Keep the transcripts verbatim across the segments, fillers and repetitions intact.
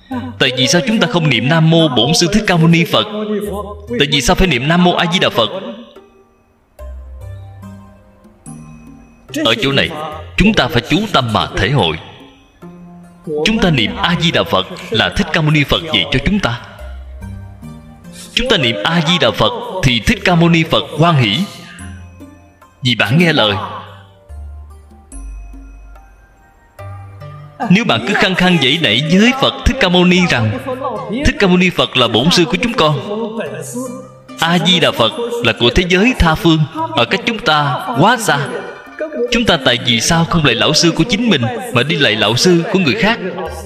Tại vì sao chúng ta không niệm Nam Mô Bổn Sư Thích Ca Mâu Ni Phật? Tại vì sao phải niệm Nam Mô A Di Đà Phật? Ở chỗ này chúng ta phải chú tâm mà thể hội. Chúng ta niệm A Di Đà Phật là Thích Ca Mâu Ni Phật dạy cho chúng ta. Chúng ta niệm A Di Đà Phật thì Thích Ca Mâu Ni Phật hoan hỷ vì bạn nghe lời. Nếu bạn cứ khăng khăng dãy nảy với Phật Thích Ca Mâu Ni rằng Thích Ca Mâu Ni Phật là bổn sư của chúng con, A Di Đà Phật là của thế giới tha phương, ở cách chúng ta quá xa. Chúng ta tại vì sao không lạy lão sư của chính mình mà đi lạy lão sư của người khác?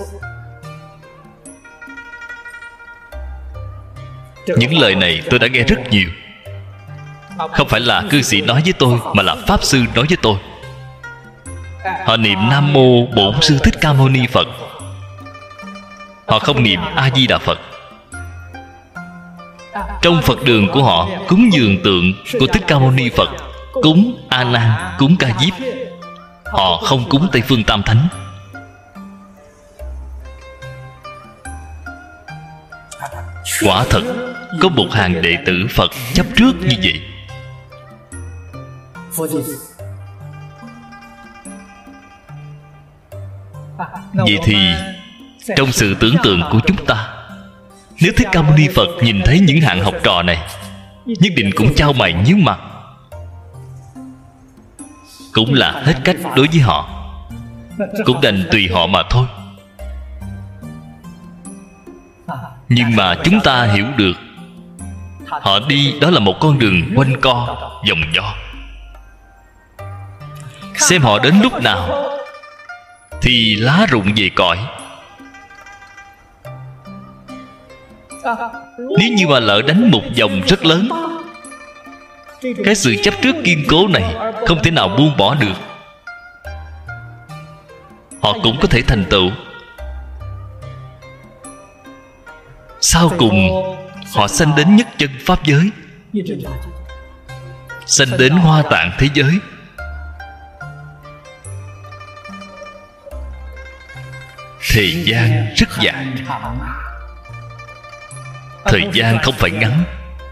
Những lời này tôi đã nghe rất nhiều. Không phải là cư sĩ nói với tôi, mà là Pháp Sư nói với tôi. Họ niệm Nam Mô Bổn Sư Thích Ca Mâu Ni Phật, họ không niệm A Di Đà Phật. Trong Phật đường của họ cúng dường tượng của Thích Ca Mâu Ni Phật, cúng A Nan, cúng Ca Diếp. Họ không cúng Tây Phương Tam Thánh. Quả thật có một hàng đệ tử Phật chấp trước như vậy. Vậy thì trong sự tưởng tượng của chúng ta, nếu Thích Ca Mâu Ni Phật nhìn thấy những hạng học trò này, nhất định cũng chau mày nhíu mặt, cũng là hết cách đối với họ, cũng đành tùy họ mà thôi. Nhưng mà chúng ta hiểu được, họ đi đó là một con đường quanh co, vòng vo. Xem họ đến lúc nào thì lá rụng về cõi. Nếu như mà lỡ đánh một vòng rất lớn, cái sự chấp trước kiên cố này không thể nào buông bỏ được. Họ cũng có thể thành tựu. Sau cùng họ sanh đến nhất chân Pháp giới, sanh đến Hoa Tạng thế giới. Thời gian rất dài, thời gian không phải ngắn.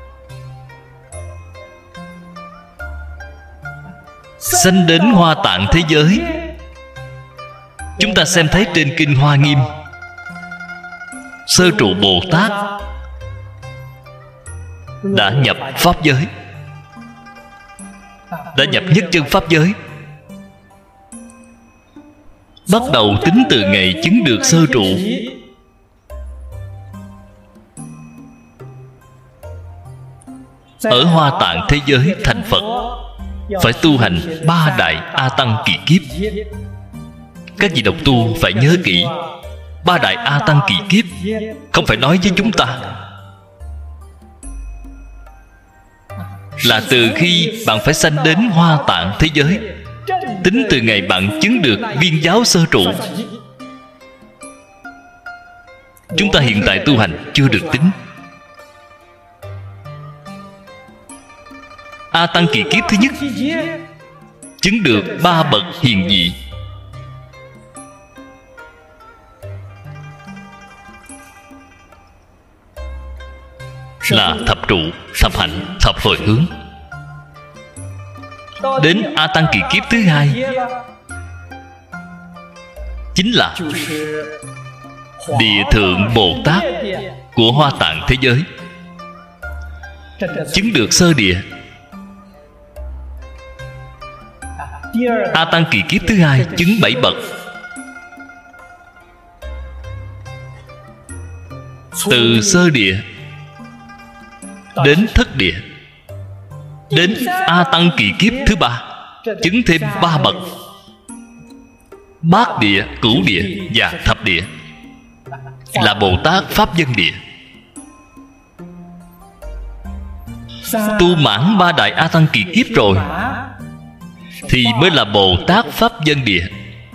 Sanh đến Hoa Tạng thế giới, chúng ta xem thấy trên Kinh Hoa Nghiêm, Sơ trụ Bồ Tát đã nhập Pháp giới, đã nhập nhất chân Pháp giới. Bắt đầu tính từ ngày chứng được sơ trụ, ở Hoa Tạng thế giới thành Phật phải tu hành ba đại A Tăng kỳ kiếp. Các vị độc tu phải nhớ kỹ, ba đại A Tăng kỳ kiếp không phải nói với chúng ta là từ khi bạn phải sanh đến Hoa Tạng thế giới, tính từ ngày bạn chứng được viên giáo sơ trụ. Chúng ta hiện tại tu hành chưa được tính. A Tăng kỳ kiếp thứ nhất, chứng được ba bậc hiền vị. Là thập trụ, thập hạnh, thập hồi hướng. Đến A Tăng kỳ kiếp thứ hai, chính là Địa Thượng Bồ Tát của Hoa Tạng thế giới, chứng được sơ địa. A Tăng kỳ kiếp thứ hai chứng bảy bậc, từ sơ địa đến thất địa. Đến A Tăng kỳ kiếp thứ ba, chứng thêm ba bậc, bát địa, cửu địa và thập địa, là Bồ Tát Pháp Dân địa. Tu mãn ba đại A Tăng kỳ kiếp rồi thì mới là Bồ Tát Pháp Dân địa.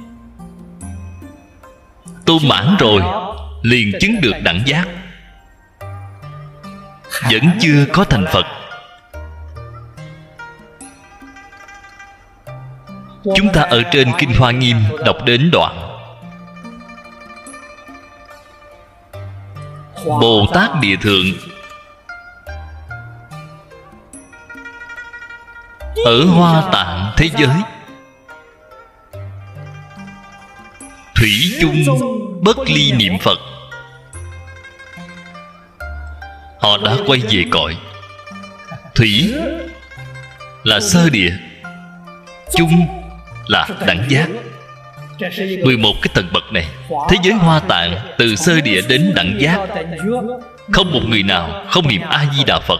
Tu mãn rồi liền chứng được đẳng giác, vẫn chưa có thành Phật. Chúng ta ở trên Kinh Hoa Nghiêm đọc đến đoạn Bồ Tát Địa Thượng ở Hoa Tạng thế giới thủy chung bất ly niệm Phật. Họ đã quay về cõi. Thủy là sơ địa, chung là đẳng giác. mười một cái tầng bậc này, thế giới Hoa Tạng từ sơ địa đến đẳng giác, không một người nào không niệm A-di-đà Phật.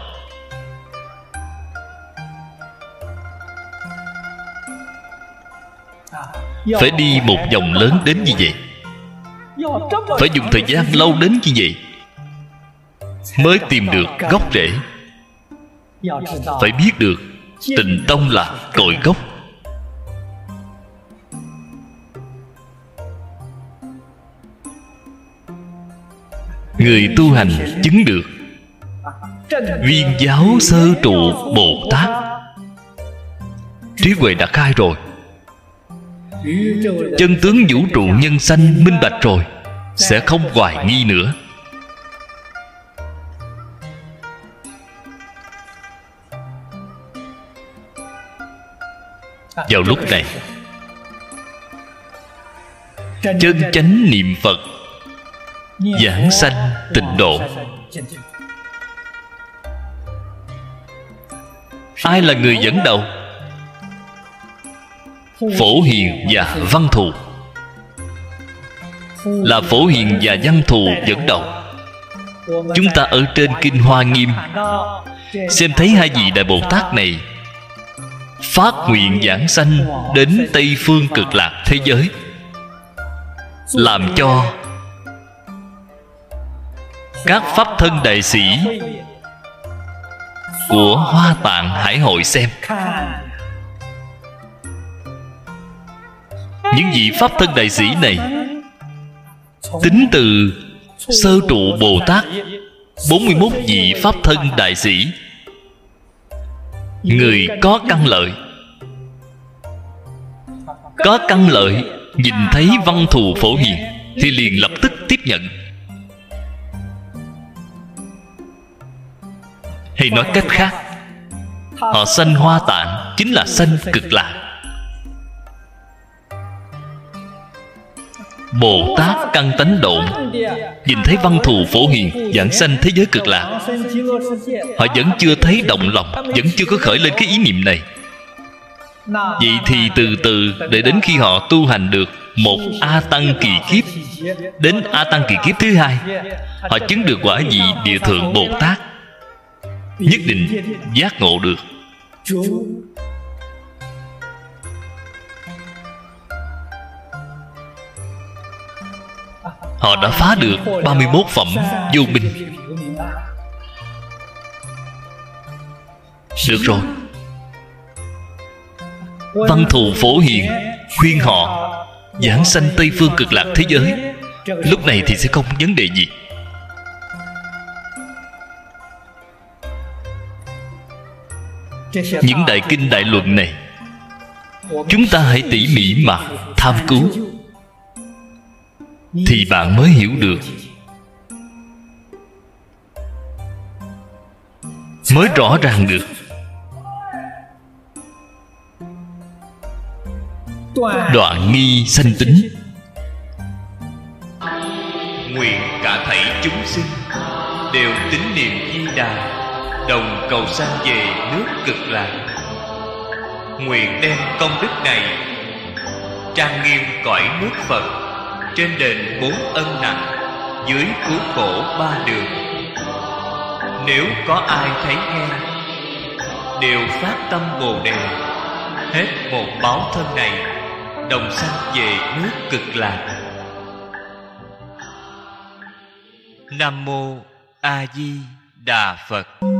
Phải đi một vòng lớn đến như vậy, phải dùng thời gian lâu đến như vậy mới tìm được gốc rễ. Phải biết được Tịnh Tông là cội gốc. Người tu hành chứng được viên giáo sơ trụ Bồ Tát, trí huệ đã khai rồi, chân tướng vũ trụ nhân sanh minh bạch rồi, sẽ không hoài nghi nữa. Vào lúc này, chân chánh niệm Phật, giảng sanh tịnh độ. Ai là người dẫn đầu? Phổ Hiền và Văn Thù. Là Phổ Hiền và Văn Thù dẫn đầu. Chúng ta ở trên Kinh Hoa Nghiêm xem thấy hai vị Đại Bồ Tát này phát nguyện giảng sanh đến Tây Phương Cực Lạc thế giới, làm cho các pháp thân đại sĩ của Hoa Tạng Hải hội xem. Những vị pháp thân đại sĩ này tính từ sơ trụ Bồ Tát, bốn mươi mốt vị pháp thân đại sĩ, người có căn lợi. Có căn lợi, nhìn thấy Văn Thù Phổ Hiền thì liền lập tức tiếp nhận. Hay nói cách khác, họ sanh Hoa Tạng chính là sanh Cực Lạc. Bồ Tát căn tánh độn, nhìn thấy Văn Thù Phổ Hiền giảng sanh thế giới Cực Lạc, họ vẫn chưa thấy động lòng, vẫn chưa có khởi lên cái ý niệm này. Vậy thì từ từ để đến khi họ tu hành được một A Tăng kỳ kiếp, đến A Tăng kỳ kiếp thứ hai, họ chứng được quả vị Địa Thượng Bồ Tát, nhất định giác ngộ được. Họ đã phá được ba mươi mốt phẩm vô minh. Được rồi, Văn Thù Phổ Hiền khuyên họ giảng sanh Tây Phương Cực Lạc thế giới, lúc này thì sẽ không vấn đề gì. Những đại kinh đại luận này chúng ta hãy tỉ mỉ mà tham cứu, thì bạn mới hiểu được, mới rõ ràng được. Đoạn nghi sanh tính. Nguyện cả thảy chúng sinh đều tín niệm Di Đà, đồng cầu sanh về nước Cực Lạc. Nguyện đem công đức này trang nghiêm cõi nước Phật, trên đền bốn ân nặng, dưới cứu khổ ba đường. Nếu có ai thấy nghe, đều phát tâm Bồ Đề, hết một báo thân này, đồng sanh về nước Cực Lạc. Nam Mô A Di Đà Phật.